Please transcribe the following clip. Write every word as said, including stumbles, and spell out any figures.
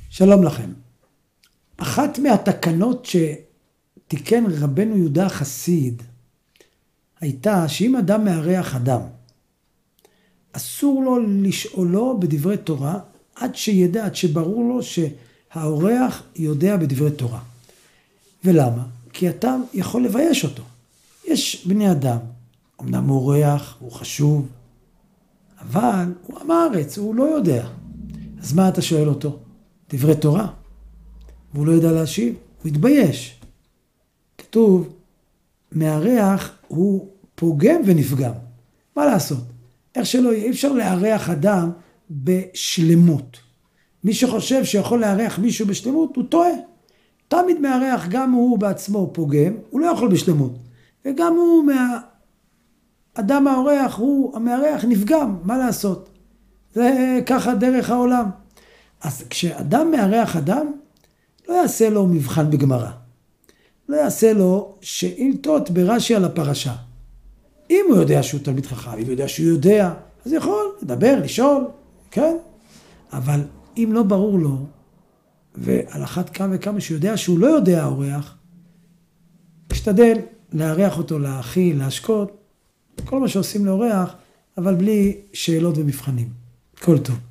שלום לכם. אחת מהתקנות שתיקן רבנו יהודה החסיד הייתה שאם אדם מארח אדם, אסור לו לשאולו בדברי תורה עד שידע, עד שברור לו שהאורח יודע בדברי תורה. ולמה? כי אתה יכול לבייש אותו. יש בני אדם, אמנם הוא אורח, הוא חשוב, אבל הוא עם הארץ, הוא לא יודע. אז מה אתה שואל אותו? דברי תורה. והוא לא יודע להשיב, הוא יתבייש. כתוב, מארח הוא פוגם ונפגם. מה לעשות? איך שלא יהיה, אי אפשר לארח אדם בשלמות. מי שחושב שיכול לארח מישהו בשלמות, הוא טועה. תמיד מארח, גם הוא בעצמו פוגם, הוא לא יכול בשלמות. וגם הוא, מהאדם האורח, הוא המארח נפגם, מה לעשות? זה ככה דרך העולם. אז כשאדם מארח אדם, לא יעשה לו מבחן בגמרא. לא יעשה לו שאילתות ברש"י על הפרשה. אם הוא יודע שהוא תלמיד חכם, אם הוא יודע שהוא יודע, אז יכול לדבר, לשאול, כן? אבל אם לא ברור לו, ועל אחת כמה וכמה שהוא יודע שהוא לא יודע האורח, תשתדל לארח אותו, להאכיל, להשקות, כל מה שעושים לאורח, אבל בלי שאלות ומבחנים. כל טוב.